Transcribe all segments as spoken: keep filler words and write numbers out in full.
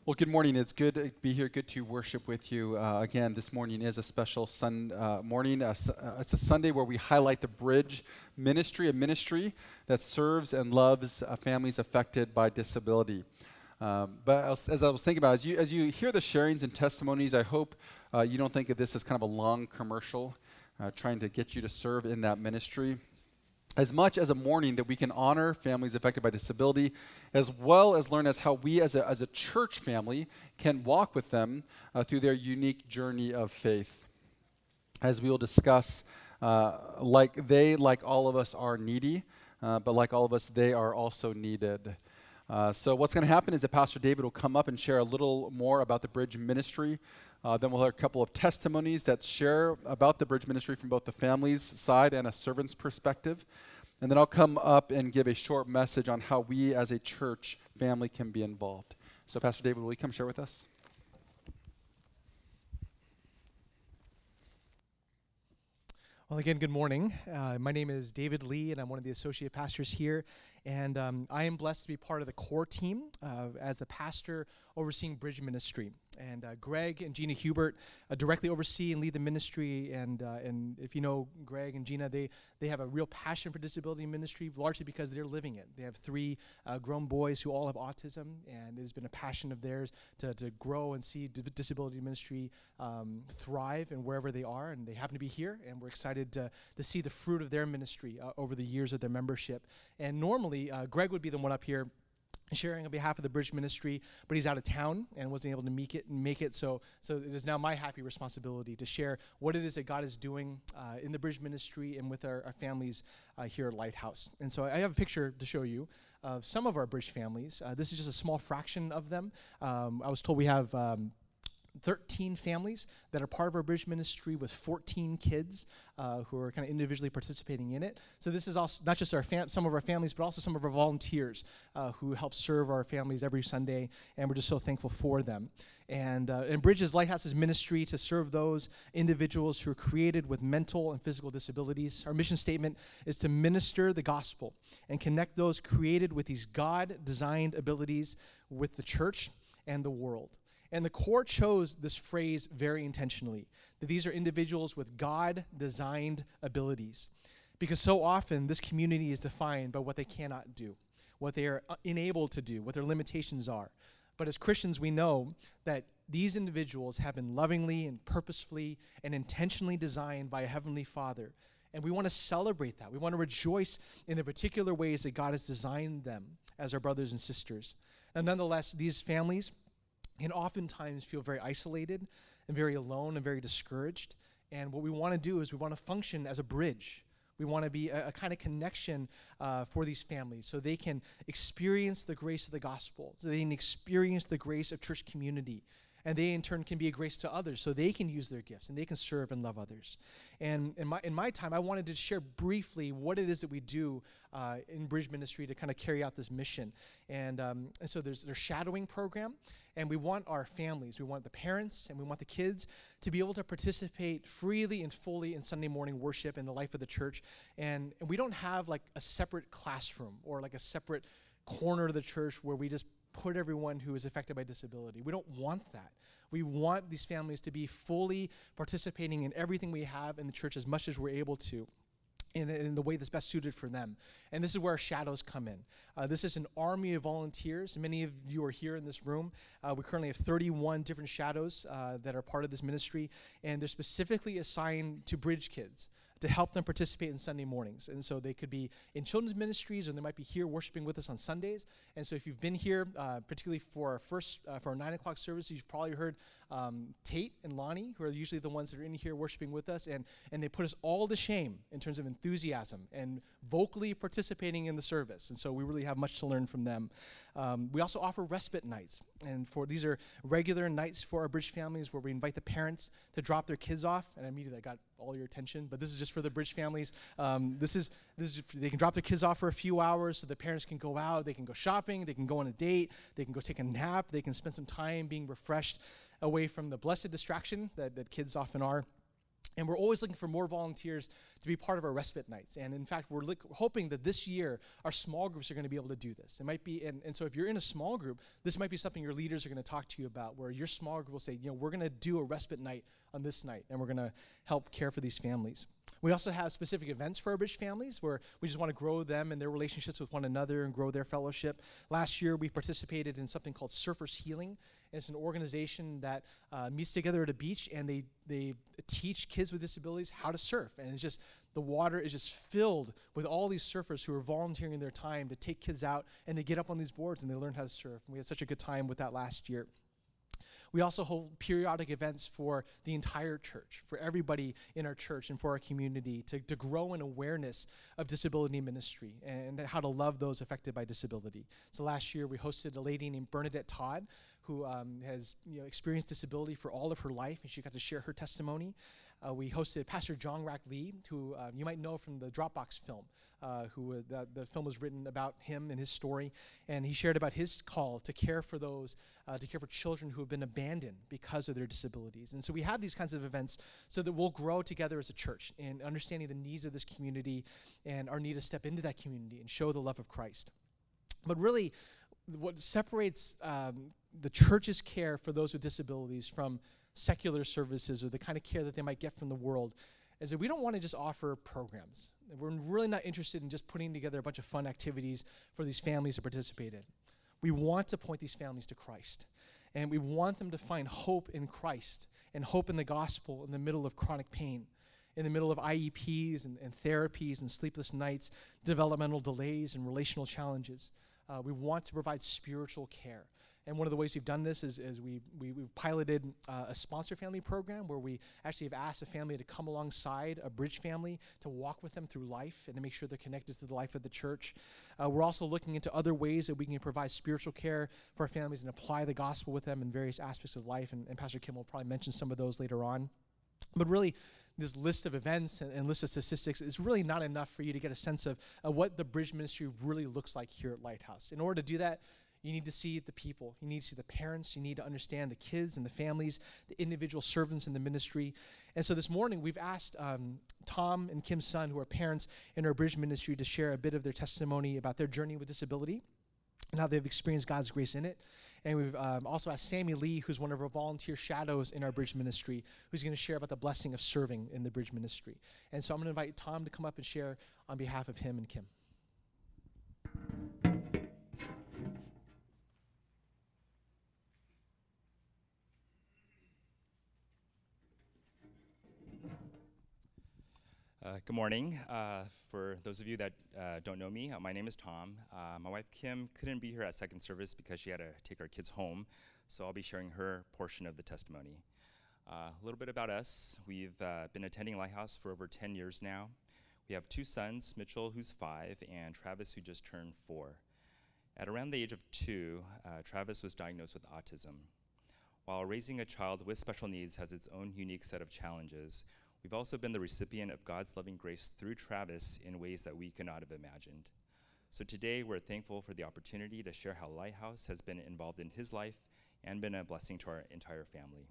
Well, good morning. It's good to be here. Good to worship with you. Uh, again, this morning is a special sun uh, morning. Uh, su- uh, it's a Sunday where we highlight the Bridge Ministry, a ministry that serves and loves uh, families affected by disability. Um, but as, as I was thinking about it, as you, as you hear the sharings and testimonies, I hope uh, you don't think of this as kind of a long commercial uh, trying to get you to serve in that ministry. As much as a morning that we can honor families affected by disability, as well as learn as how we as a, as a church family can walk with them uh, through their unique journey of faith. As we will discuss, uh, like they, like all of us, are needy, uh, but like all of us, they are also needed. Uh, so what's going to happen is that Pastor David will come up and share a little more about the Bridge Ministry. Uh, then we'll have a couple of testimonies that share about the Bridge Ministry from both the family's side and a servant's perspective. And then I'll come up and give a short message on how we as a church family can be involved. So Pastor David, will you come share with us? Well, again, good morning. Uh, my name is David Lee, and I'm one of the associate pastors here. And um, I am blessed to be part of the core team uh, as the pastor overseeing Bridge Ministry. And uh, Greg and Gina Hubert uh, directly oversee and lead the ministry. And uh, and if you know Greg and Gina, they, they have a real passion for disability ministry, largely because they're living it. They have three uh, grown boys who all have autism, and it has been a passion of theirs to, to grow and see d- disability ministry um, thrive and wherever they are. And they happen to be here, and we're excited to, to see the fruit of their ministry uh, over the years of their membership. And normally, Uh, Greg would be the one up here sharing on behalf of the Bridge Ministry, but he's out of town and wasn't able to make it. Make it. So, so it is now my happy responsibility to share what it is that God is doing uh, in the Bridge Ministry and with our, our families uh, here at Lighthouse. And so I have a picture to show you of some of our Bridge families. Uh, this is just a small fraction of them. Um, I was told we have Um, thirteen families that are part of our Bridge Ministry with fourteen kids uh, who are kind of individually participating in it. So this is also not just our fam- some of our families, but also some of our volunteers uh, who help serve our families every Sunday, and we're just so thankful for them. And, uh, and Bridge is Lighthouse's ministry to serve those individuals who are created with mental and physical disabilities. Our mission statement is to minister the gospel and connect those created with these God-designed abilities with the church and the world. And the core chose this phrase very intentionally, that these are individuals with God-designed abilities. Because so often, this community is defined by what they cannot do, what they are unable to do, what their limitations are. But as Christians, we know that these individuals have been lovingly and purposefully and intentionally designed by a Heavenly Father. And we want to celebrate that. We want to rejoice in the particular ways that God has designed them as our brothers and sisters. Now, nonetheless, these families can oftentimes feel very isolated and very alone and very discouraged. And what we want to do is we want to function as a bridge. We want to be a, a kind of connection uh, for these families so they can experience the grace of the gospel, so they can experience the grace of church community. And they, in turn, can be a grace to others so they can use their gifts and they can serve and love others. And in my in my time, I wanted to share briefly what it is that we do uh, in Bridge Ministry to kind of carry out this mission. And, um, and so there's their shadowing program, and we want our families, we want the parents, and we want the kids to be able to participate freely and fully in Sunday morning worship in the life of the church. And, and we don't have like a separate classroom or like a separate corner of the church where we just put everyone who is affected by disability. We don't want that. We want these families to be fully participating in everything we have in the church as much as we're able to, in, in the way that's best suited for them. And this is where our shadows come in. Uh, this is an army of volunteers. Many of you are here in this room. Uh, we currently have thirty-one different shadows uh, that are part of this ministry, and they're specifically assigned to Bridge kids to help them participate in Sunday mornings. And so they could be in children's ministries, or they might be here worshiping with us on Sundays. And so if you've been here, uh, particularly for our first, uh, for our nine o'clock service, you've probably heard um, Tate and Lonnie, who are usually the ones that are in here worshiping with us, and, and they put us all to shame in terms of enthusiasm and vocally participating in the service. And so we really have much to learn from them. Um, we also offer respite nights, and for these are regular nights for our Bridge families where we invite the parents to drop their kids off, and immediately I got all your attention, but this is just for the Bridge families. Um, this is this is they can drop their kids off for a few hours so the parents can go out, they can go shopping, they can go on a date, they can go take a nap, they can spend some time being refreshed away from the blessed distraction that, that kids often are. And we're always looking for more volunteers to be part of our respite nights. And in fact, we're look, hoping that this year, our small groups are going to be able to do this. It might be, and, and so if you're in a small group, this might be something your leaders are going to talk to you about, where your small group will say, you know, we're going to do a respite night on this night, and we're going to help care for these families. We also have specific events for our Bridge families where we just want to grow them and their relationships with one another and grow their fellowship. Last year, we participated in something called Surfers Healing. It's an organization that uh, meets together at a beach, and they, they teach kids with disabilities how to surf. And it's just, the water is just filled with all these surfers who are volunteering their time to take kids out, and they get up on these boards and they learn how to surf. And we had such a good time with that last year. We also hold periodic events for the entire church, for everybody in our church and for our community to, to grow an awareness of disability ministry and how to love those affected by disability. So last year we hosted a lady named Bernadette Todd who um, has you know, experienced disability for all of her life, and she got to share her testimony. Uh, we hosted Pastor John Rack Lee, who uh, you might know from the Dropbox film, uh, who uh, the, the film was written about him and his story, and he shared about his call to care for those, uh, to care for children who have been abandoned because of their disabilities. And so we have these kinds of events so that we'll grow together as a church in understanding the needs of this community and our need to step into that community and show the love of Christ. But really, what separates um, the church's care for those with disabilities from secular services or the kind of care that they might get from the world is that we don't want to just offer programs. We're really not interested in just putting together a bunch of fun activities for these families to participate in. We want to point these families to Christ, and we want them to find hope in Christ and hope in the gospel in the middle of chronic pain, in the middle of I E Ps and, and therapies and sleepless nights, developmental delays and relational challenges. Uh, we want to provide spiritual care. And one of the ways we've done this is, is we, we, we've piloted uh, a sponsor family program where we actually have asked a family to come alongside a Bridge family to walk with them through life and to make sure they're connected to the life of the church. Uh, we're also looking into other ways that we can provide spiritual care for our families and apply the gospel with them in various aspects of life. And, and Pastor Kim will probably mention some of those later on. But really, this list of events and, and list of statistics is really not enough for you to get a sense of, of what the Bridge ministry really looks like here at Lighthouse. In order to do that, you need to see the people. You need to see the parents. You need to understand the kids and the families, the individual servants in the ministry. And so this morning, we've asked um, Tom and Kim's son, who are parents in our Bridge ministry, to share a bit of their testimony about their journey with disability and how they've experienced God's grace in it. And we've um, also asked Sammy Lee, who's one of our volunteer shadows in our Bridge ministry, who's going to share about the blessing of serving in the Bridge ministry. And so I'm going to invite Tom to come up and share on behalf of him and Kim. Uh, good morning. Uh, for those of you that uh, don't know me, uh, my name is Tom. Uh, my wife Kim couldn't be here at second service because she had to take our kids home, so I'll be sharing her portion of the testimony. Uh, a little bit about us. We've uh, been attending Lighthouse for over ten years now. We have two sons, Mitchell, who's five, and Travis, who just turned four. At around the age of two, uh, Travis was diagnosed with autism. While raising a child with special needs has its own unique set of challenges, we've also been the recipient of God's loving grace through Travis in ways that we could not have imagined. So today, we're thankful for the opportunity to share how Lighthouse has been involved in his life and been a blessing to our entire family.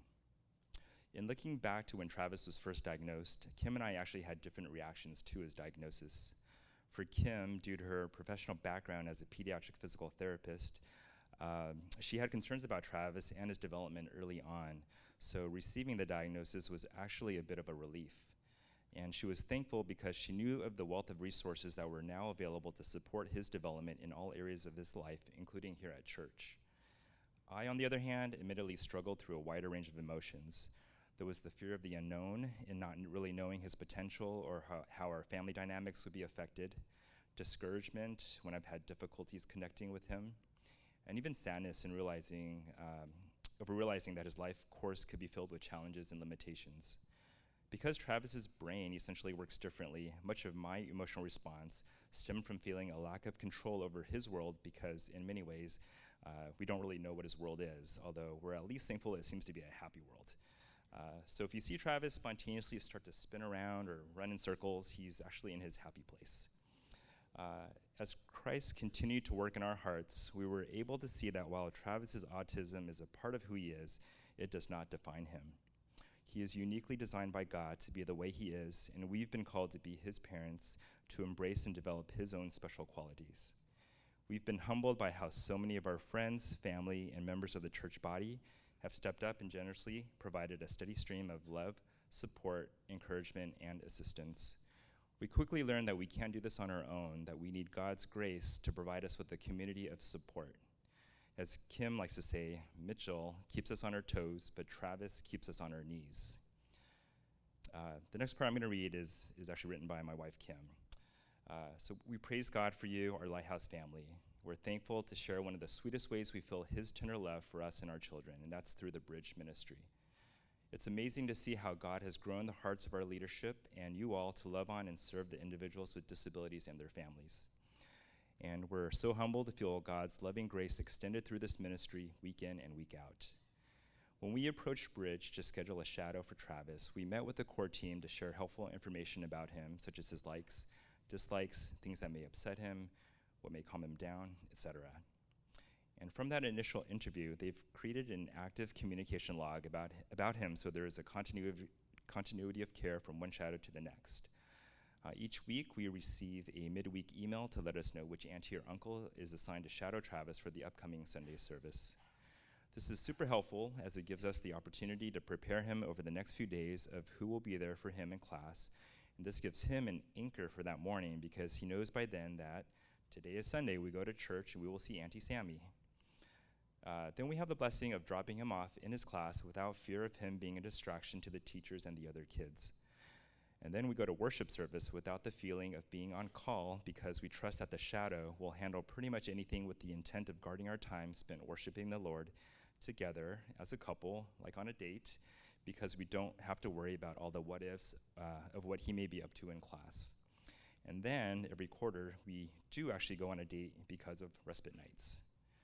In looking back to when Travis was first diagnosed, Kim and I actually had different reactions to his diagnosis. For Kim, due to her professional background as a pediatric physical therapist, um, she had concerns about Travis and his development early on. So receiving the diagnosis was actually a bit of a relief. And she was thankful because she knew of the wealth of resources that were now available to support his development in all areas of his life, including here at church. I, on the other hand, admittedly struggled through a wider range of emotions. There was the fear of the unknown in not really knowing his potential or how, how our family dynamics would be affected, discouragement when I've had difficulties connecting with him, and even sadness in realizing um, over realizing that his life course could be filled with challenges and limitations. Because Travis's brain essentially works differently, much of my emotional response stemmed from feeling a lack of control over his world because in many ways, uh, we don't really know what his world is, although we're at least thankful it seems to be a happy world. Uh, so if you see Travis spontaneously start to spin around or run in circles, he's actually in his happy place. Uh, as Christ continued to work in our hearts, we were able to see that while Travis's autism is a part of who he is, it does not define him. He is uniquely designed by God to be the way he is, and we've been called to be his parents, to embrace and develop his own special qualities. We've been humbled by how so many of our friends, family, and members of the church body have stepped up and generously provided a steady stream of love, support, encouragement, and assistance. We quickly learned that we can't do this on our own, that we need God's grace to provide us with a community of support. As Kim likes to say, Mitchell keeps us on our toes, but Travis keeps us on our knees. Uh, the next part I'm going to read is, is actually written by my wife, Kim. Uh, so we praise God for you, our Lighthouse family. We're thankful to share one of the sweetest ways we feel his tender love for us and our children, and that's through the Bridge Ministry. It's amazing to see how God has grown the hearts of our leadership and you all to love on and serve the individuals with disabilities and their families. And we're so humbled to feel God's loving grace extended through this ministry week in and week out. When we approached Bridge to schedule a shadow for Travis, we met with the core team to share helpful information about him, such as his likes, dislikes, things that may upset him, what may calm him down, et cetera. And from that initial interview, they've created an active communication log about, about him, so there is a continuity, continuity of care from one shadow to the next. Uh, each week, we receive a midweek email to let us know which auntie or uncle is assigned to shadow Travis for the upcoming Sunday service. This is super helpful as it gives us the opportunity to prepare him over the next few days of who will be there for him in class. And this gives him an anchor for that morning because he knows by then that today is Sunday, we go to church and we will see Auntie Sammy. Uh, then we have the blessing of dropping him off in his class without fear of him being a distraction to the teachers and the other kids. And then we go to worship service without the feeling of being on call because we trust that the shadow will handle pretty much anything with the intent of guarding our time spent worshiping the Lord together as a couple, like on a date, because we don't have to worry about all the what ifs uh, of what he may be up to in class. And then every quarter, we do actually go on a date because of respite nights.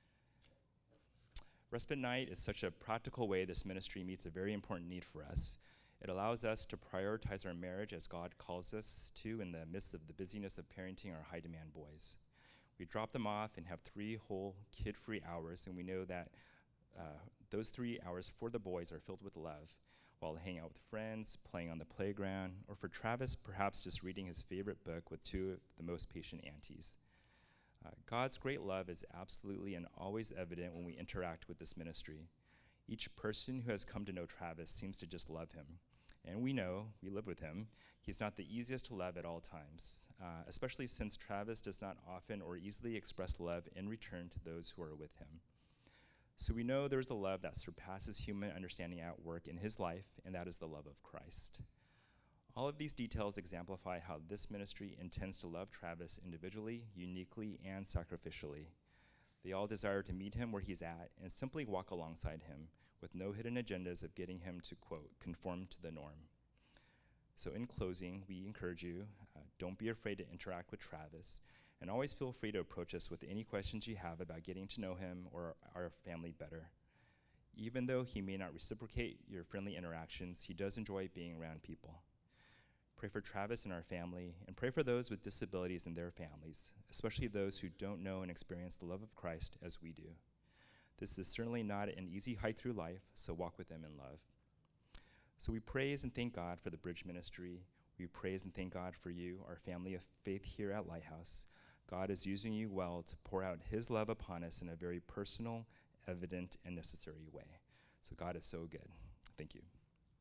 Respite night is such a practical way this ministry meets a very important need for us. It allows us to prioritize our marriage as God calls us to in the midst of the busyness of parenting our high-demand boys. We drop them off and have three whole kid-free hours, and we know that uh, those three hours for the boys are filled with love, while they hang out with friends, playing on the playground, or for Travis, perhaps just reading his favorite book with two of the most patient aunties. Uh, God's great love is absolutely and always evident when we interact with this ministry. Each person who has come to know Travis seems to just love him. And we know, we live with him, he's not the easiest to love at all times, uh, especially since Travis does not often or easily express love in return to those who are with him. So we know there's a love that surpasses human understanding at work in his life, and that is the love of Christ. All of these details exemplify how this ministry intends to love Travis individually, uniquely, and sacrificially. They all desire to meet him where he's at and simply walk alongside him with no hidden agendas of getting him to, quote, conform to the norm. So in closing, we encourage you, uh, don't be afraid to interact with Travis, and always feel free to approach us with any questions you have about getting to know him or our family better. Even though he may not reciprocate your friendly interactions, he does enjoy being around people. Pray for Travis and our family, and pray for those with disabilities and their families, especially those who don't know and experience the love of Christ as we do. This is certainly not an easy hike through life, so walk with them in love. So we praise and thank God for the Bridge Ministry. We praise and thank God for you, our family of faith here at Lighthouse. God is using you well to pour out his love upon us in a very personal, evident, and necessary way. So God is so good. Thank you.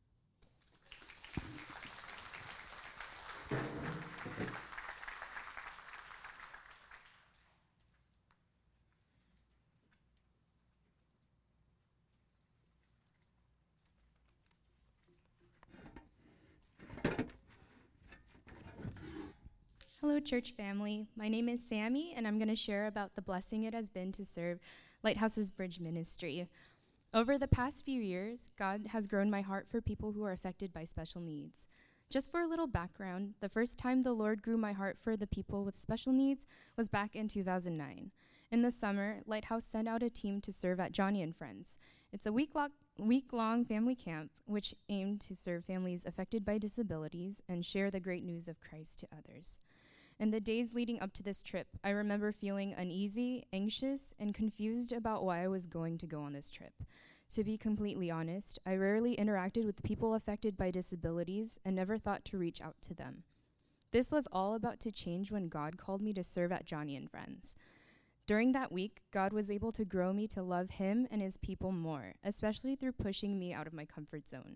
Hello, church family. My name is Sammy, and I'm going to share about the blessing it has been to serve Lighthouse's Bridge Ministry. Over the past few years, God has grown my heart for people who are affected by special needs. Just for a little background, the first time the Lord grew my heart for the people with special needs was back in two thousand nine. In the summer, Lighthouse sent out a team to serve at Johnny and Friends. It's a week-long week-long family camp which aimed to serve families affected by disabilities and share the great news of Christ to others. In the days leading up to this trip, I remember feeling uneasy, anxious, and confused about why I was going to go on this trip. To be completely honest, I rarely interacted with people affected by disabilities and never thought to reach out to them. This was all about to change when God called me to serve at Johnny and Friends. During that week, God was able to grow me to love him and his people more, especially through pushing me out of my comfort zone.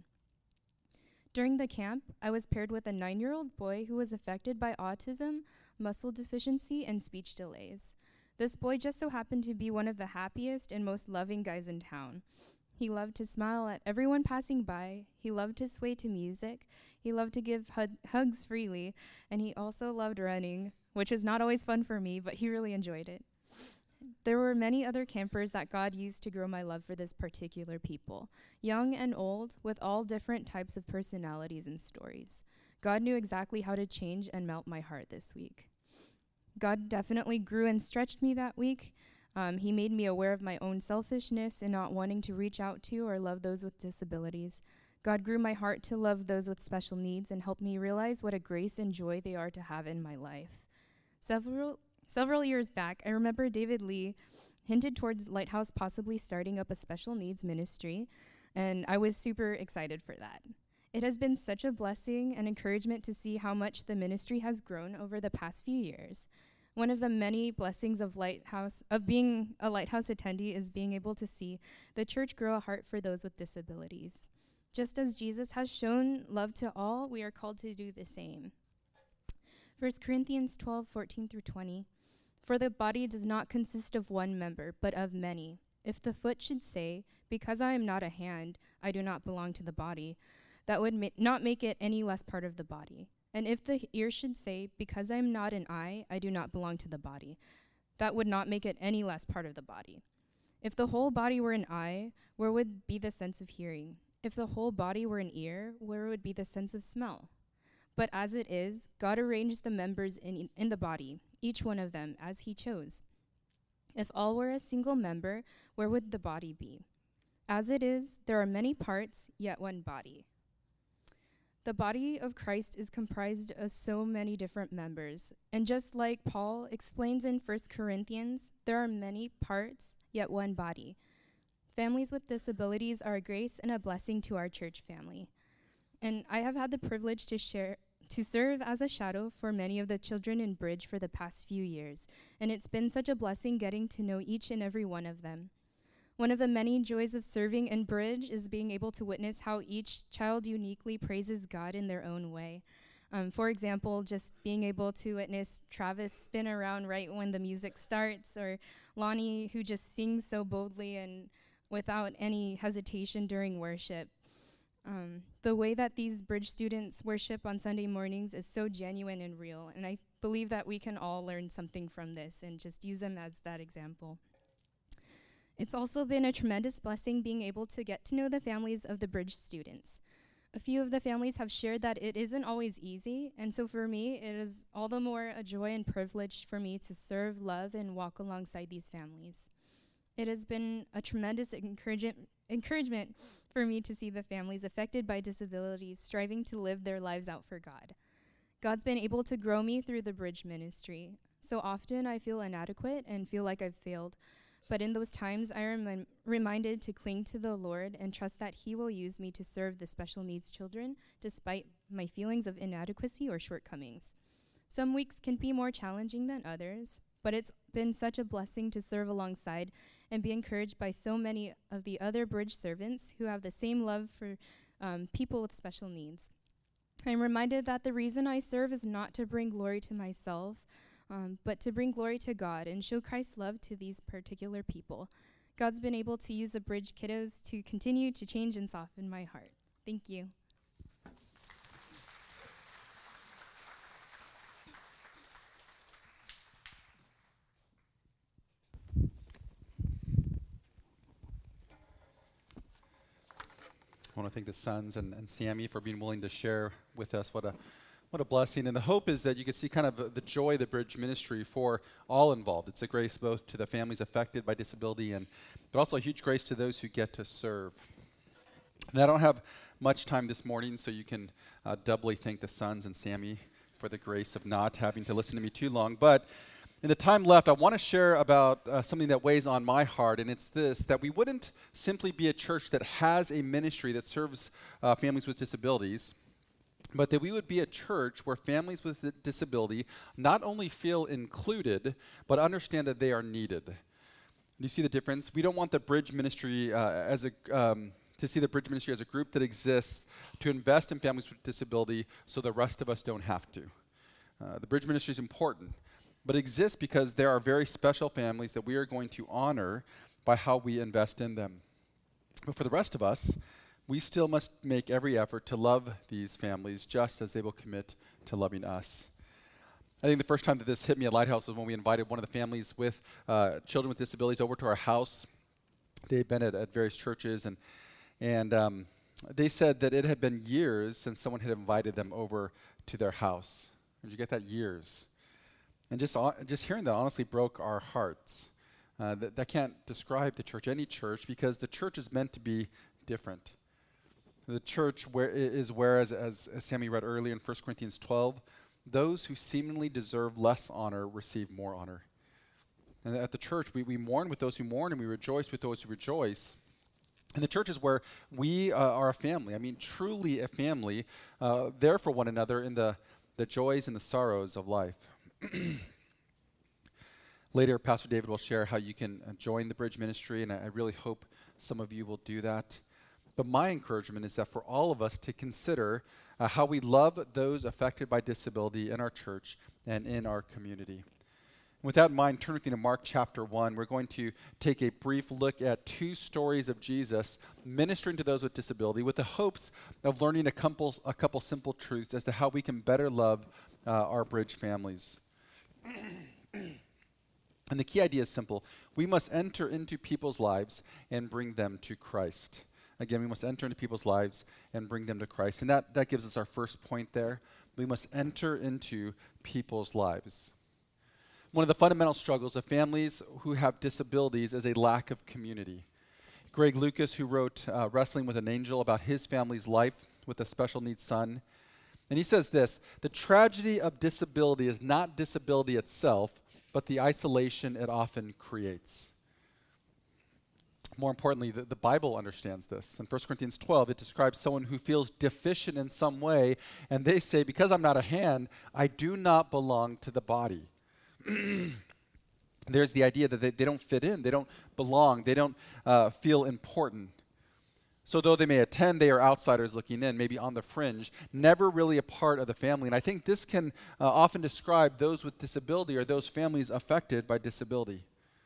During the camp, I was paired with a nine-year-old boy who was affected by autism, muscle deficiency, and speech delays. This boy just so happened to be one of the happiest and most loving guys in town. He loved to smile at everyone passing by, he loved to sway to music, he loved to give hud- hugs freely, and he also loved running, which was not always fun for me, but he really enjoyed it. There were many other campers that God used to grow my love for this particular people, young and old, with all different types of personalities and stories. God knew exactly how to change and melt my heart this week. God definitely grew and stretched me that week. Um, he made me aware of my own selfishness and not wanting to reach out to or love those with disabilities. God grew my heart to love those with special needs and helped me realize what a grace and joy they are to have in my life. Several several years back, I remember David Lee hinted towards Lighthouse possibly starting up a special needs ministry, and I was super excited for that. It has been such a blessing and encouragement to see how much the ministry has grown over the past few years. One of the many blessings of Lighthouse, of being a Lighthouse attendee, is being able to see the church grow a heart for those with disabilities. Just as Jesus has shown love to all, we are called to do the same. First Corinthians twelve, fourteen through twenty. For the body does not consist of one member, but of many. If the foot should say, because I am not a hand, I do not belong to the body, that would ma- not make it any less part of the body. And if the ear should say, because I am not an eye, I do not belong to the body, that would not make it any less part of the body. If the whole body were an eye, where would be the sense of hearing? If the whole body were an ear, where would be the sense of smell? But as it is, God arranged the members in, in the body, each one of them, as he chose. If all were a single member, where would the body be? As it is, there are many parts, yet one body. The body of Christ is comprised of so many different members. And just like Paul explains in First Corinthians, there are many parts, yet one body. Families with disabilities are a grace and a blessing to our church family. And I have had the privilege to share, to serve as a shadow for many of the children in Bridge for the past few years. And it's been such a blessing getting to know each and every one of them. One of the many joys of serving in Bridge is being able to witness how each child uniquely praises God in their own way. Um, for example, just being able to witness Travis spin around right when the music starts, or Lonnie, who just sings so boldly and without any hesitation during worship. Um, the way that these Bridge students worship on Sunday mornings is so genuine and real, and I believe that we can all learn something from this and just use them as that example. It's also been a tremendous blessing being able to get to know the families of the Bridge students. A few of the families have shared that it isn't always easy, and so for me, it is all the more a joy and privilege for me to serve, love, and walk alongside these families. It has been a tremendous encouragement encouragement for me to see the families affected by disabilities striving to live their lives out for God. God's been able to grow me through the Bridge ministry. So often I feel inadequate and feel like I've failed, but in those times I am reminded to cling to the Lord and trust that he will use me to serve the special needs children despite my feelings of inadequacy or shortcomings. Some weeks can be more challenging than others, but it's been such a blessing to serve alongside and be encouraged by so many of the other Bridge servants who have the same love for um, people with special needs. I'm reminded that the reason I serve is not to bring glory to myself, um, but to bring glory to God and show Christ's love to these particular people. God's been able to use the Bridge kiddos to continue to change and soften my heart. Thank you. I want to thank the sons and, and Sammy for being willing to share with us. What a what a blessing. And the hope is that you can see kind of uh, the joy of the Bridge ministry for all involved. It's a grace both to the families affected by disability, and but also a huge grace to those who get to serve. And I don't have much time this morning, so you can uh, doubly thank the sons and Sammy for the grace of not having to listen to me too long. But In the time left, I want to share about uh, something that weighs on my heart, and it's this, that we wouldn't simply be a church that has a ministry that serves uh, families with disabilities, but that we would be a church where families with a disability not only feel included, but understand that they are needed. Do you see the difference? We don't want the Bridge Ministry uh, as a um, to see the Bridge Ministry as a group that exists to invest in families with disability so the rest of us don't have to. Uh, the Bridge Ministry is important, but it exists because there are very special families that we are going to honor by how we invest in them. But for the rest of us, we still must make every effort to love these families just as they will commit to loving us. I think the first time that this hit me at Lighthouse was when we invited one of the families with uh, children with disabilities over to our house. They'd been at, at various churches, and and um, they said that it had been years since someone had invited them over to their house. Did you get that? Years. And just uh, just hearing that honestly broke our hearts. Uh, that, that can't describe the church, any church, because the church is meant to be different. The church where is where, as, as, as Sammy read earlier in First Corinthians twelve, those who seemingly deserve less honor receive more honor. And at the church, we, we mourn with those who mourn, and we rejoice with those who rejoice. And the church is where we uh, are a family. I mean, truly a family, uh, there for one another in the, the joys and the sorrows of life. Later, Pastor David will share how you can uh, join the Bridge Ministry, and I, I really hope some of you will do that. But my encouragement is that for all of us to consider uh, how we love those affected by disability in our church and in our community. With that in mind, turn with me to Mark chapter one. We're going to take a brief look at two stories of Jesus ministering to those with disability with the hopes of learning a couple, a couple simple truths as to how we can better love uh, our Bridge families. And the key idea is simple. We must enter into people's lives and bring them to Christ. Again, we must enter into people's lives and bring them to Christ. And that, that gives us our first point there. We must enter into people's lives. One of the fundamental struggles of families who have disabilities is a lack of community. Greg Lucas, who wrote uh, Wrestling with an Angel about his family's life with a special needs son, and he says this, the tragedy of disability is not disability itself, but the isolation it often creates. More importantly, the, the Bible understands this. In First Corinthians twelve, it describes someone who feels deficient in some way, and they say, because I'm not a hand, I do not belong to the body. There's the idea that they, they don't fit in, they don't belong, they don't uh, feel important. So though they may attend, they are outsiders looking in, maybe on the fringe, never really a part of the family. And I think this can uh, often describe those with disability or those families affected by disability.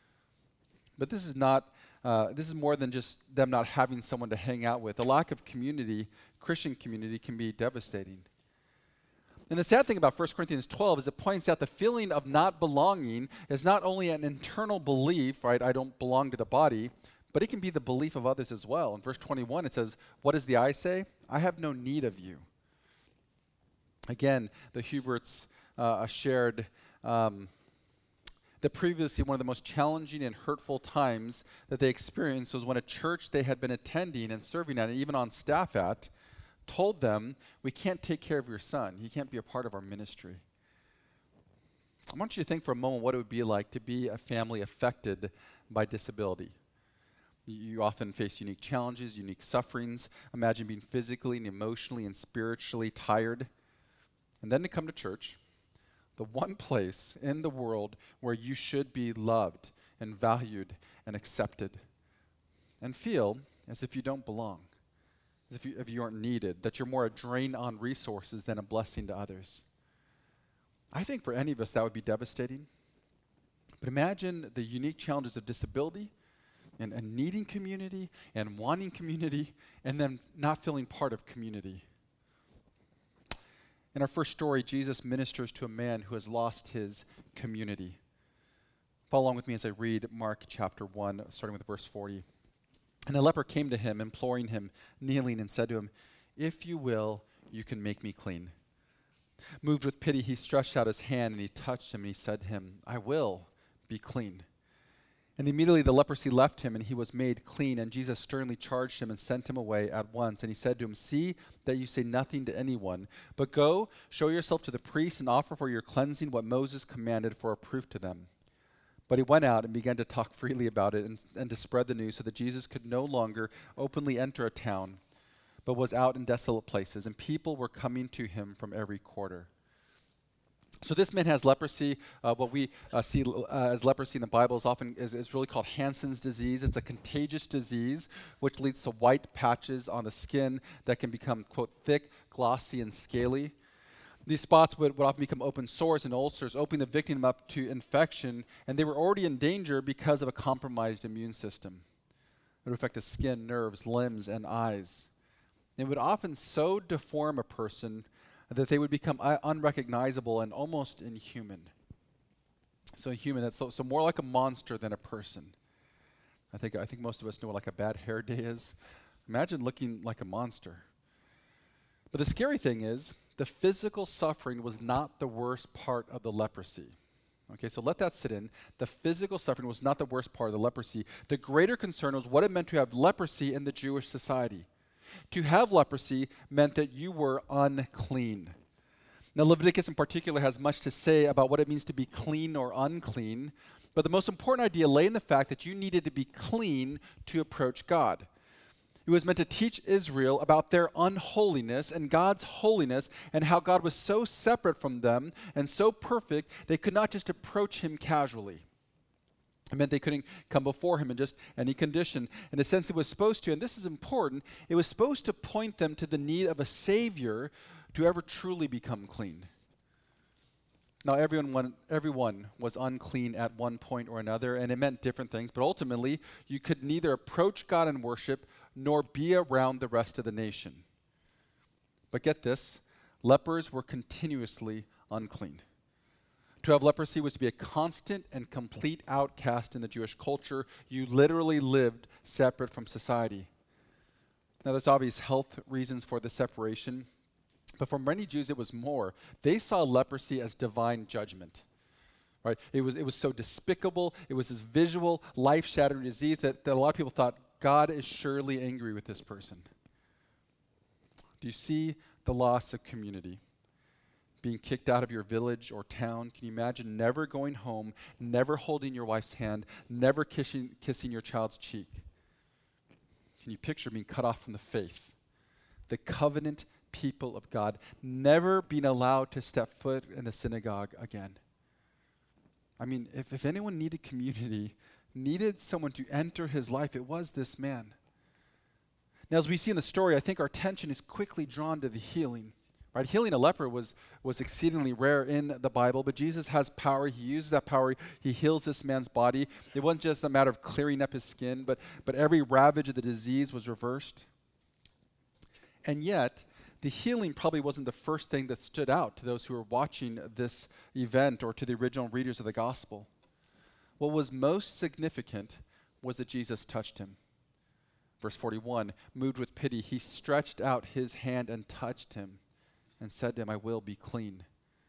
But this is not, uh, this is more than just them not having someone to hang out with. The lack of community, Christian community, can be devastating. And the sad thing about First Corinthians twelve is it points out the feeling of not belonging is not only an internal belief, right, I don't belong to the body, but it can be the belief of others as well. In verse twenty-one, it says, what does the eye say? I have no need of you. Again, the Huberts uh, shared um, that previously one of the most challenging and hurtful times that they experienced was when a church they had been attending and serving at, and even on staff at, told them, we can't take care of your son. He can't be a part of our ministry. I want you to think for a moment what it would be like to be a family affected by disability. You often face unique challenges, unique sufferings. Imagine being physically and emotionally and spiritually tired. And then to come to church, the one place in the world where you should be loved and valued and accepted, and feel as if you don't belong. As if you, if you aren't needed, that you're more a drain on resources than a blessing to others. I think for any of us that would be devastating. But imagine the unique challenges of disability and, and needing community and wanting community and then not feeling part of community. In our first story, Jesus ministers to a man who has lost his community. Follow along with me as I read Mark chapter one, starting with verse forty. And a leper came to him, imploring him, kneeling, and said to him, if you will, you can make me clean. Moved with pity, he stretched out his hand, and he touched him, and he said to him, I will be clean. And immediately the leprosy left him, and he was made clean. And Jesus sternly charged him and sent him away at once. And he said to him, "See that you say nothing to anyone, but go, show yourself to the priests, and offer for your cleansing what Moses commanded for a proof to them." But he went out and began to talk freely about it and, and to spread the news, so that Jesus could no longer openly enter a town, but was out in desolate places, and people were coming to him from every quarter. So this man has leprosy. Uh, what we uh, see uh, as leprosy in the Bible is often is, is really called Hansen's disease. It's a contagious disease which leads to white patches on the skin that can become, quote, thick, glossy, and scaly. These spots would, would often become open sores and ulcers, opening the victim up to infection, and they were already in danger because of a compromised immune system. It would affect the skin, nerves, limbs, and eyes. It would often so deform a person that they would become uh, unrecognizable and almost inhuman. So human, that's so, so more like a monster than a person. I think I think most of us know what like a bad hair day is. Imagine looking like a monster. But the scary thing is, the physical suffering was not the worst part of the leprosy. Okay, so let that sit in. The physical suffering was not the worst part of the leprosy. The greater concern was what it meant to have leprosy in the Jewish society. To have leprosy meant that you were unclean. Now, Leviticus in particular has much to say about what it means to be clean or unclean, but the most important idea lay in the fact that you needed to be clean to approach God. It was meant to teach Israel about their unholiness and God's holiness, and how God was so separate from them and so perfect they could not just approach him casually. It meant they couldn't come before him in just any condition. In a sense, it was supposed to, and this is important, it was supposed to point them to the need of a Savior to ever truly become clean. Now, everyone, everyone was unclean at one point or another, and it meant different things, but ultimately, you could neither approach God in worship nor be around the rest of the nation. But get this, lepers were continuously unclean. To have leprosy was to be a constant and complete outcast in the Jewish culture. You literally lived separate from society. Now, there's obvious health reasons for the separation, but for many Jews, it was more. They saw leprosy as divine judgment. Right? It was, it was so despicable. It was this visual, life-shattering disease that, that a lot of people thought, God is surely angry with this person. Do you see the loss of community? Being kicked out of your village or town. Can you imagine never going home, never holding your wife's hand, never kissing, kissing your child's cheek? Can you picture being cut off from the faith? The covenant people of God, never being allowed to step foot in the synagogue again. I mean, if, if anyone needed community, needed someone to enter his life, it was this man. Now, as we see in the story, I think our attention is quickly drawn to the healing. Right? Healing a leper was, was exceedingly rare in the Bible, but Jesus has power. He uses that power. He heals this man's body. It wasn't just a matter of clearing up his skin, but, but every ravage of the disease was reversed. And yet, the healing probably wasn't the first thing that stood out to those who were watching this event or to the original readers of the gospel. What was most significant was that Jesus touched him. Verse forty-one, moved with pity, he stretched out his hand and touched him and said to him, I will be clean.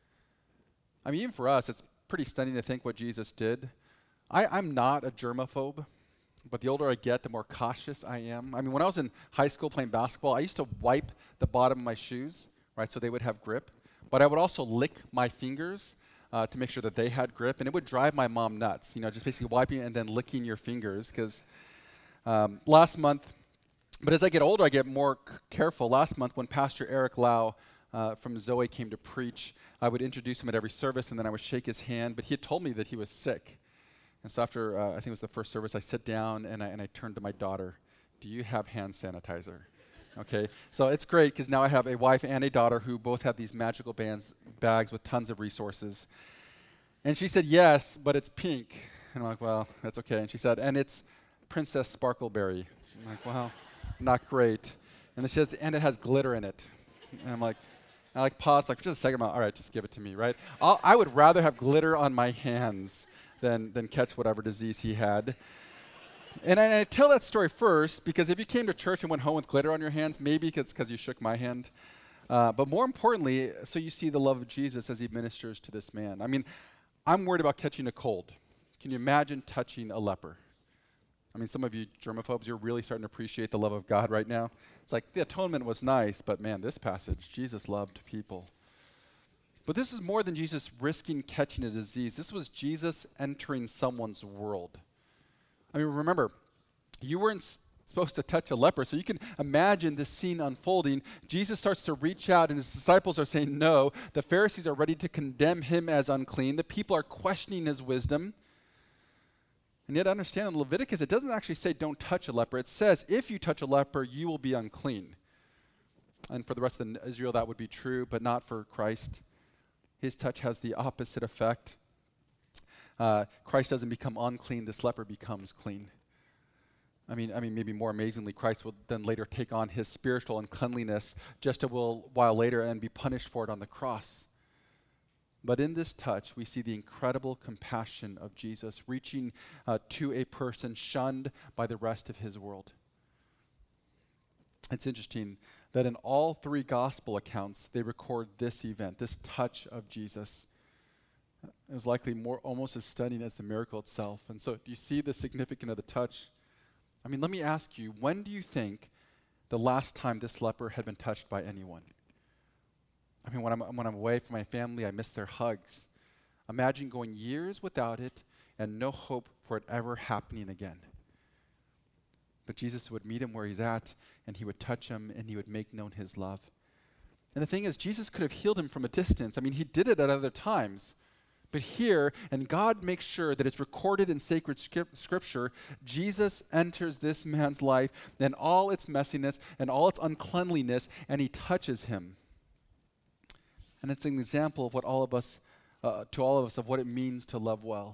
I mean, even for us, it's pretty stunning to think what Jesus did. I, I'm not a germaphobe, but the older I get, the more cautious I am. I mean, when I was in high school playing basketball, I used to wipe the bottom of my shoes, right, so they would have grip. But I would also lick my fingers uh, to make sure that they had grip, and it would drive my mom nuts, you know, just basically wiping and then licking your fingers, because um, last month, but as I get older, I get more c- careful. Last month, when Pastor Eric Lau uh, from Zoe came to preach, I would introduce him at every service, and then I would shake his hand, but he had told me that he was sick. And so after, uh, I think it was the first service, I sit down and I, and I turned to my daughter, do you have hand sanitizer? Okay, so it's great because now I have a wife and a daughter who both have these magical bands, bags with tons of resources. And she said, yes, but it's pink. And I'm like, well, that's okay. And she said, and it's Princess Sparkleberry. I'm like, well, not great. And then she says, and it has glitter in it. And I'm like, I like pause, like just a second, I'm like, all right, just give it to me, right? I'll, I would rather have glitter on my hands than, than catch whatever disease he had. And I, and I tell that story first because if you came to church and went home with glitter on your hands, maybe it's because you shook my hand. Uh, but more importantly, so you see the love of Jesus as he ministers to this man. I mean, I'm worried about catching a cold. Can you imagine touching a leper? I mean, some of you germaphobes, you're really starting to appreciate the love of God right now. It's like the atonement was nice, but man, this passage, Jesus loved people. But this is more than Jesus risking catching a disease. This was Jesus entering someone's world. I mean, remember, you weren't s- supposed to touch a leper, so you can imagine this scene unfolding. Jesus starts to reach out, and his disciples are saying no. The Pharisees are ready to condemn him as unclean. The people are questioning his wisdom. And yet understand in Leviticus, it doesn't actually say don't touch a leper. It says if you touch a leper, you will be unclean. And for the rest of Israel, that would be true, but not for Christ. His touch has the opposite effect. Uh, Christ doesn't become unclean. This leper becomes clean. I mean, I mean, maybe more amazingly, Christ will then later take on his spiritual uncleanliness just a while later and be punished for it on the cross. But in this touch, we see the incredible compassion of Jesus reaching uh, to a person shunned by the rest of his world. It's interesting that in all three gospel accounts, they record this event, this touch of Jesus. It was likely more, almost as stunning as the miracle itself. And so, do you see the significance of the touch? I mean, let me ask you, when do you think the last time this leper had been touched by anyone? I mean, when I'm, when I'm away from my family, I miss their hugs. Imagine going years without it and no hope for it ever happening again. But Jesus would meet him where he's at, and he would touch him, and he would make known his love. And the thing is, Jesus could have healed him from a distance. I mean, he did it at other times. But here, and God makes sure that it's recorded in sacred scrip- scripture, Jesus enters this man's life and all its messiness and all its uncleanliness, and he touches him. And it's an example of what all of us, uh, to all of us, of what it means to love well.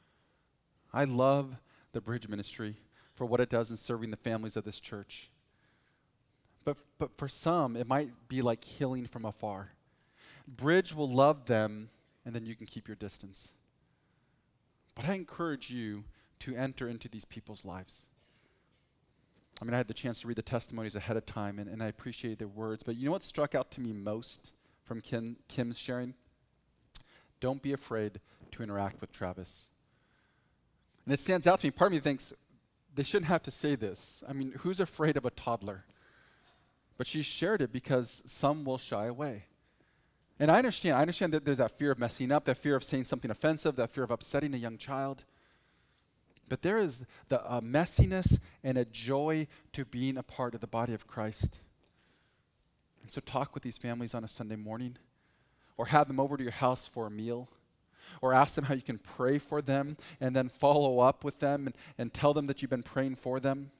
I love the Bridge Ministry for what it does in serving the families of this church. But, but for some, it might be like healing from afar. Bridge will love them, and then you can keep your distance. But I encourage you to enter into these people's lives. I mean, I had the chance to read the testimonies ahead of time, and, and I appreciate their words. But you know what struck out to me most from Kim, Kim's sharing? Don't be afraid to interact with Travis. And it stands out to me. Part of me thinks they shouldn't have to say this. I mean, who's afraid of a toddler? But she shared it because some will shy away. And I understand. I understand that there's that fear of messing up, that fear of saying something offensive, that fear of upsetting a young child. But there is the uh, messiness and a joy to being a part of the body of Christ. And so talk with these families on a Sunday morning, or have them over to your house for a meal, or ask them how you can pray for them, and then follow up with them and, and tell them that you've been praying for them.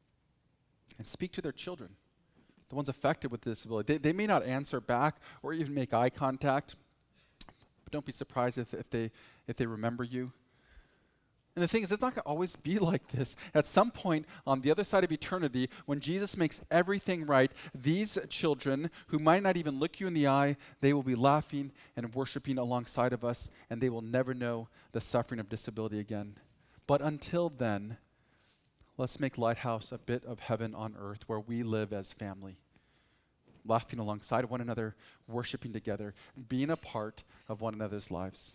And speak to their children, the ones affected with disability. They, they may not answer back or even make eye contact, but don't be surprised if, if, they, if they remember you. And the thing is, it's not going to always be like this. At some point on the other side of eternity, when Jesus makes everything right, these children who might not even look you in the eye, they will be laughing and worshiping alongside of us, and they will never know the suffering of disability again. But until then, let's make Lighthouse a bit of heaven on earth where we live as family, laughing alongside one another, worshiping together, being a part of one another's lives.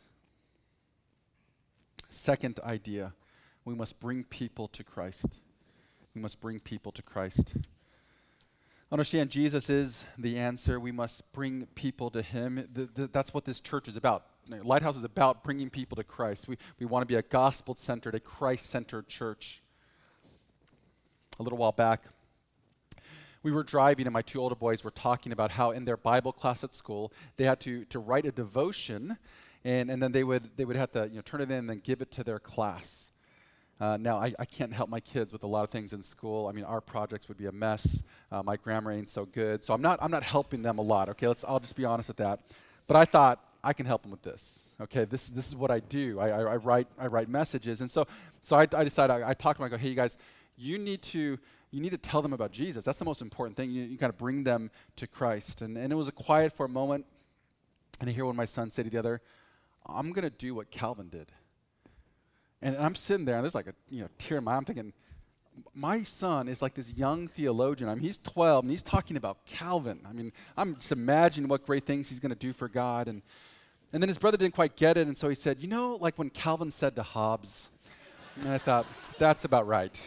Second idea, we must bring people to Christ. We must bring people to Christ. Understand, Jesus is the answer. We must bring people to him. The, the, that's what this church is about. Lighthouse is about bringing people to Christ. We, we want to be a gospel-centered, a Christ-centered church. A little while back, we were driving, and my two older boys were talking about how in their Bible class at school, they had to, to write a devotion, and, and then they would they would have to you know, turn it in and then give it to their class. Uh, now, I, I can't help my kids with a lot of things in school. I mean, our projects would be a mess. Uh, my grammar ain't so good, so I'm not I'm not helping them a lot. Okay, let's I'll just be honest with that. But I thought I can help them with this. Okay, this this is what I do. I, I, I write I write messages, and so so I, I decided I, I talked to them. I go, hey, you guys, you need to you need to tell them about Jesus. That's the most important thing. You, you got to bring them to Christ. And and it was a quiet for a moment, and I hear one of my sons say to the other, I'm going to do what Calvin did. And I'm sitting there, and there's like a you know tear in my eye. I'm thinking, my son is like this young theologian. I mean, he's twelve, and he's talking about Calvin. I mean, I'm just imagining what great things he's going to do for God. And And then his brother didn't quite get it, and so he said, you know, like when Calvin said to Hobbes. And I thought, that's about right.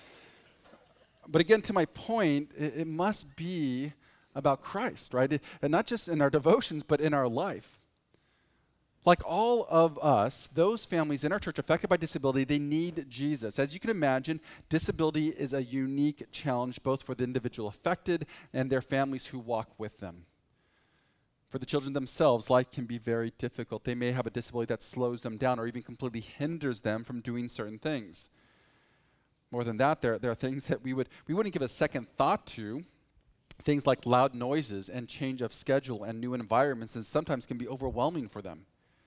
But again, to my point, it, it must be about Christ, right? It, and not just in our devotions, but in our life. Like all of us, those families in our church affected by disability, they need Jesus. As you can imagine, disability is a unique challenge both for the individual affected and their families who walk with them. For the children themselves, life can be very difficult. They may have a disability that slows them down or even completely hinders them from doing certain things. More than that, there, there are things that we, would, we wouldn't give a second thought to. Things like loud noises and change of schedule and new environments that sometimes can be overwhelming for them.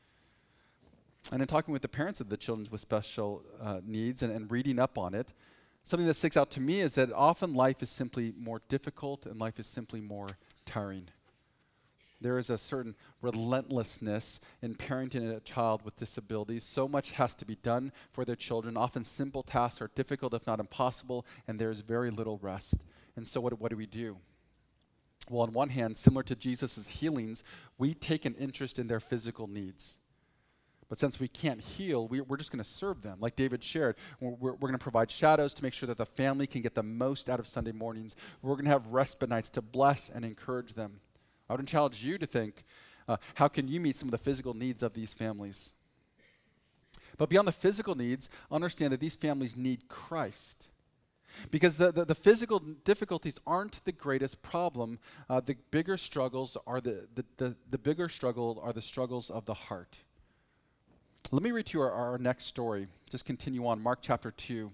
And in talking with the parents of the children with special uh, needs and, and reading up on it, something that sticks out to me is that often life is simply more difficult and life is simply more tiring. There is a certain relentlessness in parenting a child with disabilities. So much has to be done for their children. Often simple tasks are difficult, if not impossible, and there is very little rest. And so what, what do we do? Well, on one hand, similar to Jesus' healings, we take an interest in their physical needs. But since we can't heal, we, we're just going to serve them. Like David shared, we're, we're, we're going to provide shadows to make sure that the family can get the most out of Sunday mornings. We're going to have respite nights to bless and encourage them. I would challenge you to think, uh, how can you meet some of the physical needs of these families? But beyond the physical needs, understand that these families need Christ. Because the, the, the physical difficulties aren't the greatest problem. Uh, the bigger struggles are the, the, the, the bigger struggle are the struggles of the heart. Let me read to you our, our next story. Just continue on, Mark chapter two.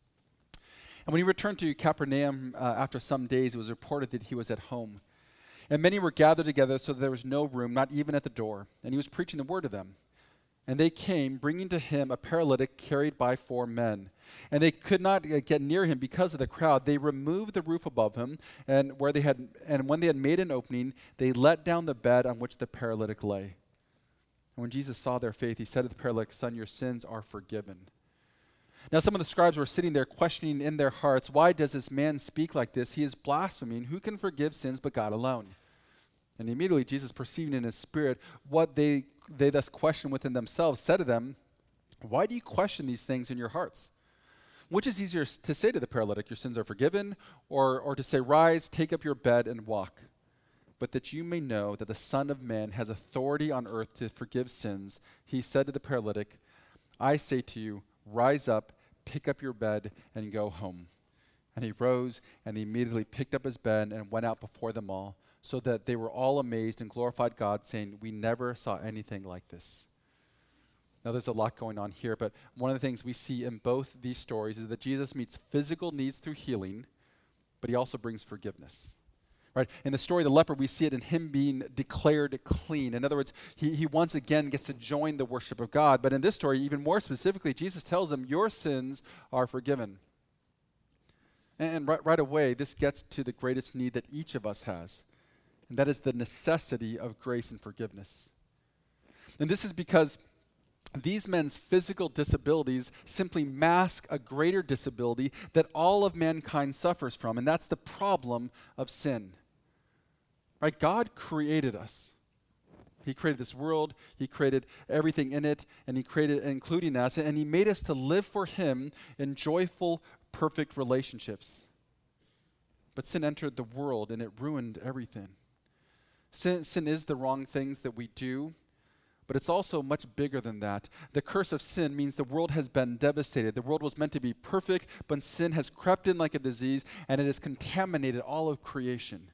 And when he returned to Capernaum uh, after some days, it was reported that he was at home. And many were gathered together so that there was no room, not even at the door. And he was preaching the word to them. And they came, bringing to him a paralytic carried by four men. And they could not uh, get near him because of the crowd. They removed the roof above him, and where they had, and when they had made an opening, they let down the bed on which the paralytic lay. And when Jesus saw their faith, he said to the paralytic, "Son, your sins are forgiven." Now some of the scribes were sitting there questioning in their hearts, "Why does this man speak like this? He is blaspheming. Who can forgive sins but God alone?" And immediately Jesus, perceiving in his spirit what they, they thus questioned within themselves, said to them, "Why do you question these things in your hearts? Which is easier to say to the paralytic, 'Your sins are forgiven,' or, or to say, 'Rise, take up your bed and walk'? But that you may know that the Son of Man has authority on earth to forgive sins," he said to the paralytic, "I say to you, rise up, pick up your bed, and go home." And he rose and he immediately picked up his bed and went out before them all, so that they were all amazed and glorified God, saying, "We never saw anything like this." Now there's a lot going on here, but one of the things we see in both these stories is that Jesus meets physical needs through healing, but he also brings forgiveness. Right? In the story of the leper, we see it in him being declared clean. In other words, he, he once again gets to join the worship of God. But in this story, even more specifically, Jesus tells him, "Your sins are forgiven." And, and right, right away, this gets to the greatest need that each of us has, and that is the necessity of grace and forgiveness. And this is because these men's physical disabilities simply mask a greater disability that all of mankind suffers from, and that's the problem of sin. Right? God created us. He created this world, he created everything in it, and he created, including us, and he made us to live for him in joyful, perfect relationships. But sin entered the world and it ruined everything. Sin, sin is the wrong things that we do, but it's also much bigger than that. The curse of sin means the world has been devastated. The world was meant to be perfect, but sin has crept in like a disease, and it has contaminated all of creation.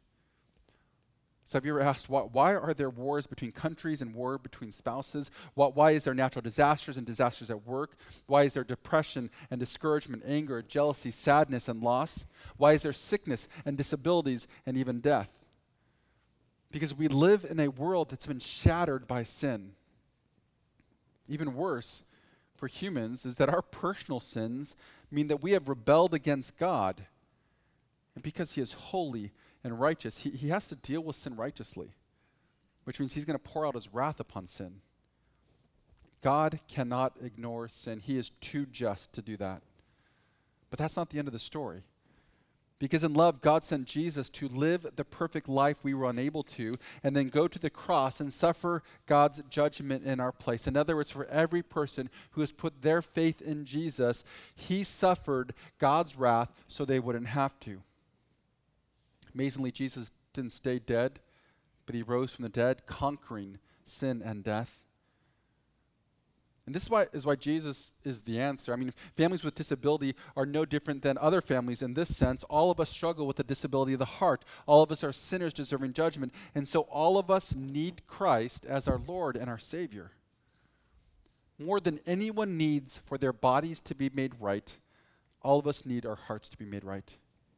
So have you ever asked, why, why are there wars between countries and war between spouses? Why, why is there natural disasters and disasters at work? Why is there depression and discouragement, anger, jealousy, sadness, and loss? Why is there sickness and disabilities and even death? Because we live in a world that's been shattered by sin. Even worse for humans is that our personal sins mean that we have rebelled against God. And because he is holy and righteous, he, he has to deal with sin righteously, which means he's going to pour out his wrath upon sin. God cannot ignore sin. He is too just to do that. But that's not the end of the story. Because in love, God sent Jesus to live the perfect life we were unable to, and then go to the cross and suffer God's judgment in our place. In other words, for every person who has put their faith in Jesus, he suffered God's wrath so they wouldn't have to. Amazingly, Jesus didn't stay dead, but he rose from the dead, conquering sin and death. And this is why, is why Jesus is the answer. I mean, families with disability are no different than other families in this sense. All of us struggle with the disability of the heart. All of us are sinners deserving judgment. And so all of us need Christ as our Lord and our Savior. More than anyone needs for their bodies to be made right, all of us need our hearts to be made right.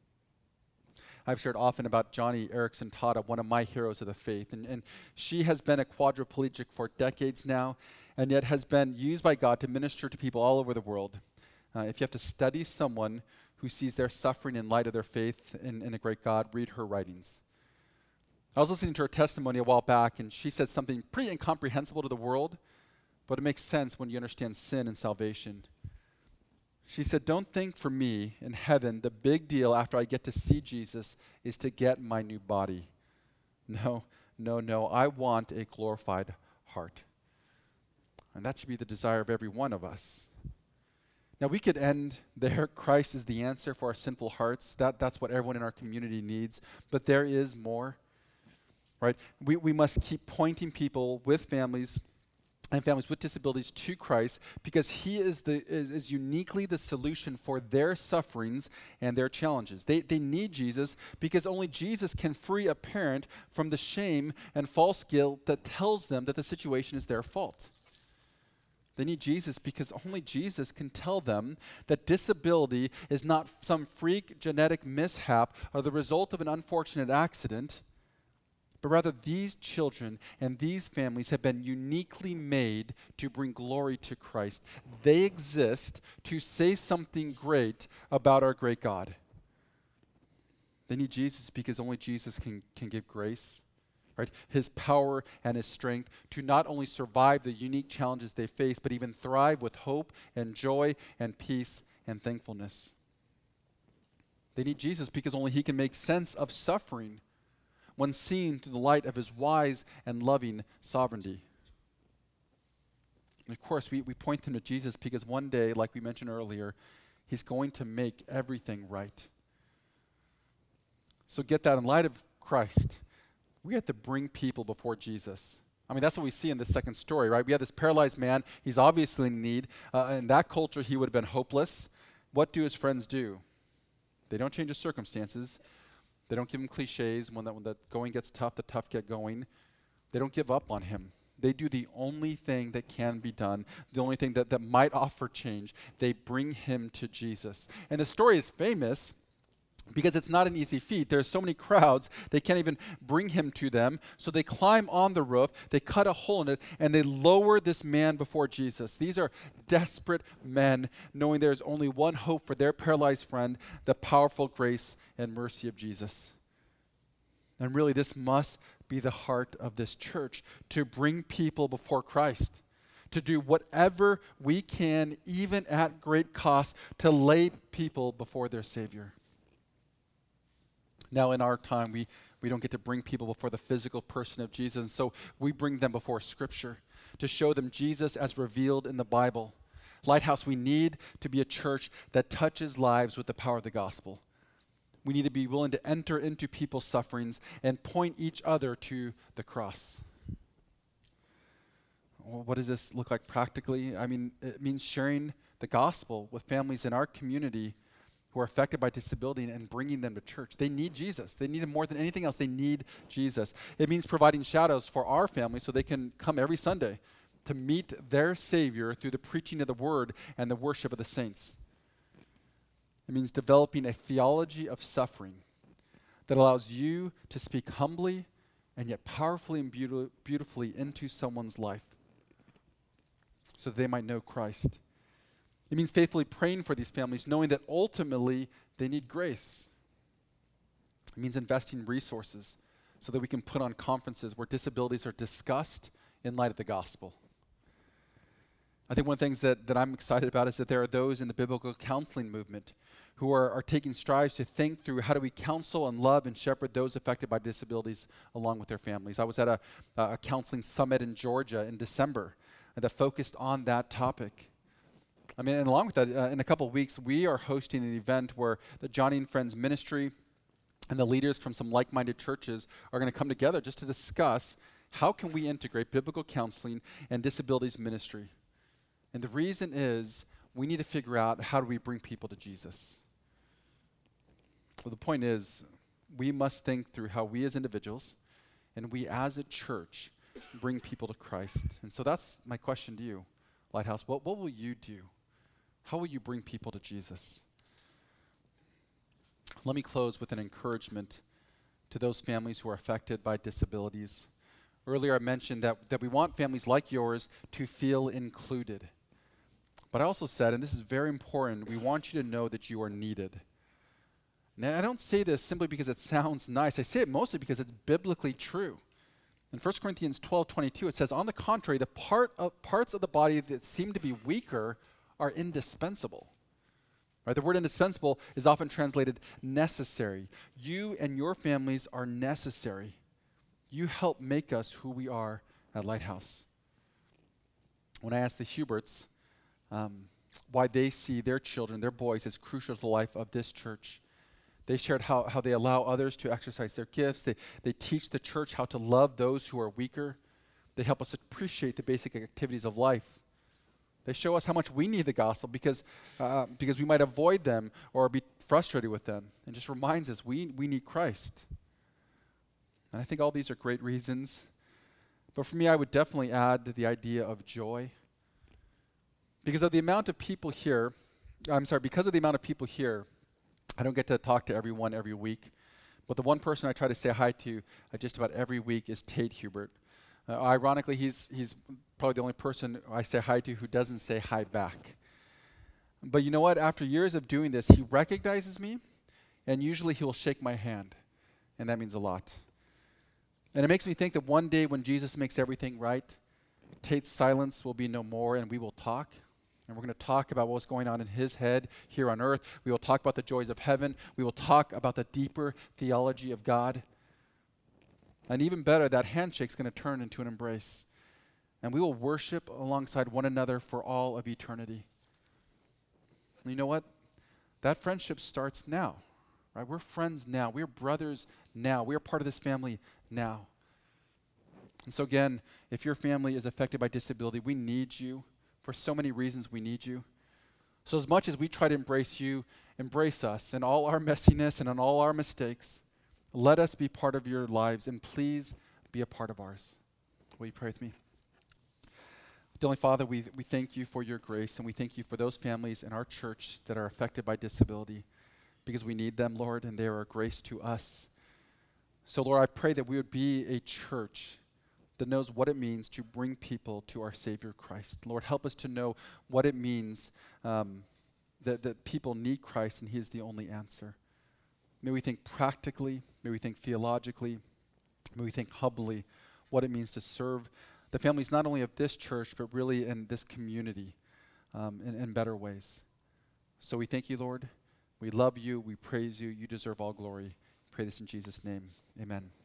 I've shared often about Joni Eareckson Tada, one of my heroes of the faith. And, and she has been a quadriplegic for decades now, and yet has been used by God to minister to people all over the world. Uh, if you have to study someone who sees their suffering in light of their faith in, in a great God, read her writings. I was listening to her testimony a while back, and she said something pretty incomprehensible to the world, but it makes sense when you understand sin and salvation. She said, don't think for me in heaven the big deal after I get to see Jesus is to get my new body. No, no, no. I want a glorified heart. And that should be the desire of every one of us. Now, we could end there. Christ is the answer for our sinful hearts. That, that's what everyone in our community needs. But there is more, right? We, we must keep pointing people with families and families with disabilities to Christ, because he is the is, is uniquely the solution for their sufferings and their challenges. They they need Jesus because only Jesus can free a parent from the shame and false guilt that tells them that the situation is their fault. They need Jesus because only Jesus can tell them that disability is not some freak genetic mishap or the result of an unfortunate accident, but rather these children and these families have been uniquely made to bring glory to Christ. They exist to say something great about our great God. They need Jesus because only Jesus can, can give grace, right? His power and his strength to not only survive the unique challenges they face, but even thrive with hope and joy and peace and thankfulness. They need Jesus because only he can make sense of suffering when seen through the light of his wise and loving sovereignty. And of course, we, we point them to Jesus because one day, like we mentioned earlier, he's going to make everything right. So get that in light of Christ, we have to bring people before Jesus. I mean, that's what we see in the second story, right? We have this paralyzed man. He's obviously in need. Uh, in that culture, he would have been hopeless. What do his friends do? They don't change his circumstances. They don't give him cliches. When, that, when the going gets tough, the tough get going. They don't give up on him. They do the only thing that can be done, the only thing that, that might offer change. They bring him to Jesus. And the story is famous because it's not an easy feat. There's so many crowds, they can't even bring him to them. So they climb on the roof, they cut a hole in it, and they lower this man before Jesus. These are desperate men, knowing there's only one hope for their paralyzed friend, the powerful grace and mercy of Jesus. And really, this must be the heart of this church, to bring people before Christ, to do whatever we can, even at great cost, to lay people before their Savior. Now, in our time, we, we don't get to bring people before the physical person of Jesus, and so we bring them before Scripture to show them Jesus as revealed in the Bible. Lighthouse, we need to be a church that touches lives with the power of the gospel. We need to be willing to enter into people's sufferings and point each other to the cross. Well, what does this look like practically? I mean, it means sharing the gospel with families in our community who are affected by disability and bringing them to church. They need Jesus. They need him more than anything else. They need Jesus. It means providing shadows for our family so they can come every Sunday to meet their Savior through the preaching of the Word and the worship of the saints. It means developing a theology of suffering that allows you to speak humbly and yet powerfully and beauti- beautifully into someone's life so that they might know Christ. It means faithfully praying for these families, knowing that ultimately they need grace. It means investing resources so that we can put on conferences where disabilities are discussed in light of the gospel. I think one of the things that, that I'm excited about is that there are those in the biblical counseling movement who are, are taking strides to think through how do we counsel and love and shepherd those affected by disabilities along with their families. I was at a, a counseling summit in Georgia in December that focused on that topic. I mean, and along with that, uh, in a couple of weeks, we are hosting an event where the Johnny and Friends ministry and the leaders from some like-minded churches are going to come together just to discuss how can we integrate biblical counseling and disabilities ministry. And the reason is we need to figure out how do we bring people to Jesus. Well, the point is we must think through how we as individuals and we as a church bring people to Christ. And so that's my question to you, Lighthouse. What, what will you do? How will you bring people to Jesus? Let me close with an encouragement to those families who are affected by disabilities. Earlier I mentioned that, that we want families like yours to feel included. But I also said, and this is very important, we want you to know that you are needed. Now, I don't say this simply because it sounds nice. I say it mostly because it's biblically true. In First Corinthians twelve twenty-two, it says, on the contrary, the part of, parts of the body that seem to be weaker are indispensable. Right? The word indispensable is often translated necessary. You and your families are necessary. You help make us who we are at Lighthouse. When I asked the Huberts um, why they see their children, their boys, as crucial to the life of this church, they shared how, how they allow others to exercise their gifts. They, they teach the church how to love those who are weaker. They help us appreciate the basic activities of life. They show us how much we need the gospel because, uh, because we might avoid them or be frustrated with them. It just reminds us we, we need Christ. And I think all these are great reasons. But for me, I would definitely add the idea of joy. Because of the amount of people here, I'm sorry, because of the amount of people here, I don't get to talk to everyone every week. But the one person I try to say hi to uh, just about every week is Tate Hubert. Uh, ironically, he's he's probably the only person I say hi to who doesn't say hi back. But you know what? After years of doing this, he recognizes me, and usually he will shake my hand, and that means a lot. And it makes me think that one day when Jesus makes everything right, Tate's silence will be no more, and we will talk. And we're going to talk about what's going on in his head here on earth. We will talk about the joys of heaven. We will talk about the deeper theology of God. And even better, that handshake's going to turn into an embrace. And we will worship alongside one another for all of eternity. And you know what? That friendship starts now. Right? We're friends now. We're brothers now. We are part of this family now. And so again, if your family is affected by disability, we need you. For so many reasons, we need you. So as much as we try to embrace you, embrace us in all our messiness and in all our mistakes. Let us be part of your lives, and please be a part of ours. Will you pray with me? Heavenly Father, we, we thank you for your grace, and we thank you for those families in our church that are affected by disability, because we need them, Lord, and they are a grace to us. So, Lord, I pray that we would be a church that knows what it means to bring people to our Savior Christ. Lord, help us to know what it means um, that, that people need Christ, and he is the only answer. May we think practically, may we think theologically, may we think humbly what it means to serve the families not only of this church, but really in this community um, in, in better ways. So we thank you, Lord. We love you. We praise you. You deserve all glory. Pray this in Jesus' name. Amen.